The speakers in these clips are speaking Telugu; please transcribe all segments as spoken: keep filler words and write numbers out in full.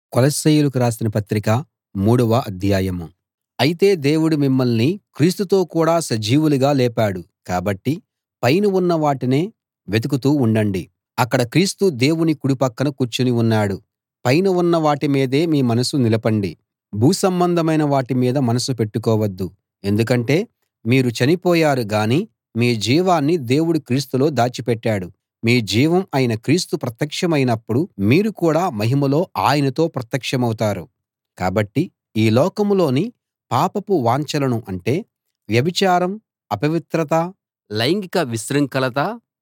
కొలస్సీయులకు రాసిన పత్రిక మూడవ అధ్యాయం. అయితే దేవుడు మిమ్మల్ని క్రీస్తుతో కూడా సజీవులుగా లేపాడు కాబట్టి పైన ఉన్న వాటినే వెతుకుతూ ఉండండి. అక్కడ క్రీస్తు దేవుని కుడి పక్కన కూర్చుని ఉన్నాడు. పైన ఉన్న వాటి మీదే మీ మనసు నిలపండి. భూసంబంధమైన వాటి మీద మనసు పెట్టుకోవద్దు. ఎందుకంటే మీరు చనిపోయారు గాని మీ జీవాన్ని దేవుడు క్రీస్తులో దాచిపెట్టాడు. మీ జీవం అయిన క్రీస్తు ప్రత్యక్షమైనప్పుడు మీరు కూడా మహిమలో ఆయనతో ప్రత్యక్షమవుతారు. కాబట్టి ఈ లోకంలోని పాపపు వాంఛలను అంటే వ్యభిచారం, అపవిత్రత, లైంగిక విశృంఖలత,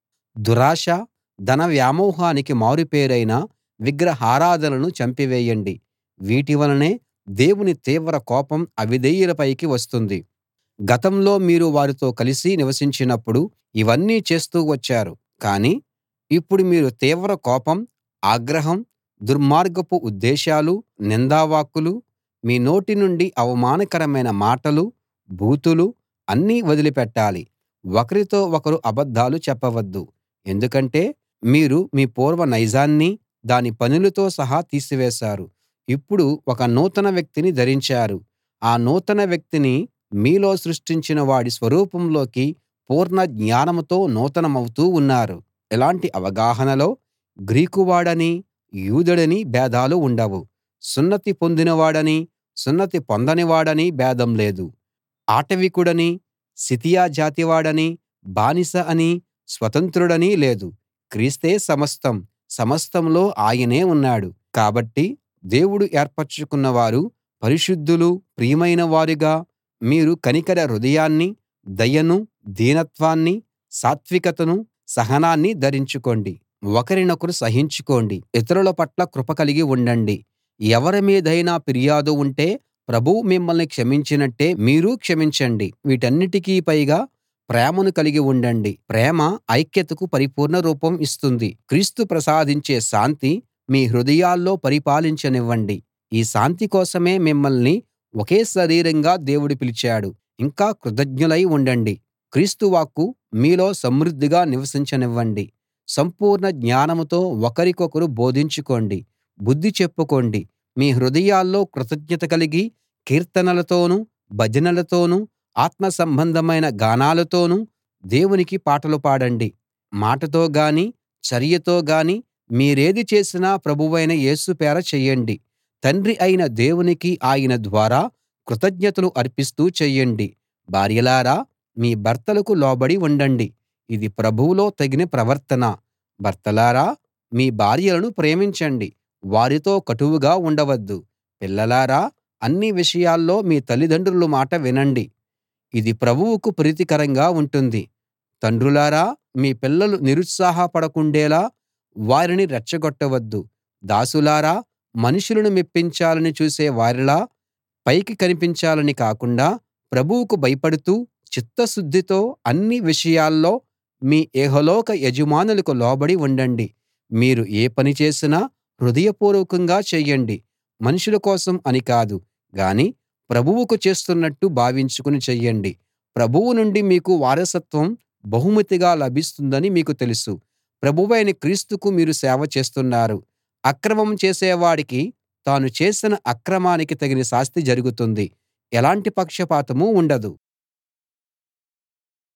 దురాశ, ధన వ్యామోహానికి మారుపేరైన విగ్రహారాధనలను చంపివేయండి. వీటి వలనే దేవుని తీవ్ర కోపం అవిధేయుల పైకి వస్తుంది. గతంలో మీరు వారితో కలిసి నివసించినప్పుడు ఇవన్నీ చేస్తూ వచ్చారు. కానీ ఇప్పుడు మీరు తీవ్ర కోపం, ఆగ్రహం, దుర్మార్గపు ఉద్దేశాలు, నిందావాక్కులు, మీ నోటి నుండి అవమానకరమైన మాటలు, బూతులు అన్నీ వదిలిపెట్టాలి. ఒకరితో ఒకరు అబద్ధాలు చెప్పవద్దు. ఎందుకంటే మీరు మీ పూర్వ నైజాన్ని దాని పనులతో సహా తీసివేశారు. ఇప్పుడు ఒక నూతన వ్యక్తిని ధరించారు. ఆ నూతన వ్యక్తిని మీలో సృష్టించిన వాడి స్వరూపంలోకి పూర్ణ జ్ఞానంతో నూతనమవుతూ ఉన్నారు. ఇలాంటి అవగాహనలో గ్రీకువాడనీ యూదుడనీ భేదాలు ఉండవు. సున్నతి పొందినవాడనీ సున్నతి పొందనివాడనీ భేదం లేదు. ఆటవికుడనీ సితియా జాతివాడనీ బానిస అనీ స్వతంత్రుడనీ లేదు. క్రీస్తే సమస్తం, సమస్తంలో ఆయనే ఉన్నాడు. కాబట్టి దేవుడు ఏర్పరచుకున్నవారు పరిశుద్ధులూ ప్రియమైన వారుగా మీరు కనికర హృదయాన్నీ దయనూ దీనత్వాన్నీ సాత్వికతనూ సహనాన్నీ ధరించుకోండి. ఒకరినొకరు సహించుకోండి. ఇతరుల పట్ల కృప కలిగి ఉండండి. ఎవరి మీదైనా ఫిర్యాదు ఉంటే ప్రభువు మిమ్మల్ని క్షమించినట్టే మీరూ క్షమించండి. వీటన్నిటికీ పైగా ప్రేమను కలిగి ఉండండి. ప్రేమ ఐక్యతకు పరిపూర్ణ రూపం ఇస్తుంది. క్రీస్తు ప్రసాదించే శాంతి మీ హృదయాల్లో పరిపాలించనివ్వండి. ఈ శాంతి కోసమే మిమ్మల్ని ఒకే శరీరంగా దేవుడు పిలిచాడు. ఇంకా కృతజ్ఞులై ఉండండి. క్రీస్తు వాక్కు మీలో సమృద్ధిగా నివసించనివ్వండి. సంపూర్ణ జ్ఞానంతో ఒకరికొకరు బోధించుకోండి, బుద్ధి చెప్పుకోండి. మీ హృదయాల్లో కృతజ్ఞత కలిగి కీర్తనలతోనూ భజనలతోనూ ఆత్మ సంబంధమైన గానాలతోనూ దేవునికి పాటలు పాడండి. మాటతో గానీ చర్యతో గానీ మీరేది చేసినా ప్రభువైన యేసు పేర చెయ్యండి. తండ్రి అయిన దేవునికి ఆయన ద్వారా కృతజ్ఞతలు అర్పిస్తూ చెయ్యండి. భార్యలారా మీ భర్తలకు లోబడి ఉండండి. ఇది ప్రభువులో తగిన ప్రవర్తన. భర్తలారా మీ భార్యలను ప్రేమించండి. వారితో కటువుగా ఉండవద్దు. పిల్లలారా అన్ని విషయాల్లో మీ తల్లిదండ్రుల మాట వినండి. ఇది ప్రభువుకు ప్రీతికరంగా ఉంటుంది. తండ్రులారా మీ పిల్లలు నిరుత్సాహపడకుండేలా వారిని రెచ్చగొట్టవద్దు. దాసులారా మనుషులను మెప్పించాలని చూసే వారిలా పైకి కనిపించాలని కాకుండా ప్రభువుకు భయపడుతూ చిత్తశుద్ధితో అన్ని విషయాల్లో మీ ఇహలోక యజమానులకు లోబడి ఉండండి. మీరు ఏ పని చేసినా హృదయపూర్వకంగా చెయ్యండి. మనుషుల కోసం అని కాదు గాని ప్రభువుకు చేస్తున్నట్టు భావించుకుని చెయ్యండి. ప్రభువు నుండి మీకు వారసత్వం బహుమతిగా లభిస్తుందని మీకు తెలుసు. ప్రభువైన క్రీస్తుకు మీరు సేవ చేస్తున్నారు. అక్రమం చేసేవాడికి తాను చేసిన అక్రమానికి తగిన శాస్తి జరుగుతుంది. ఎలాంటి పక్షపాతమూ ఉండదు.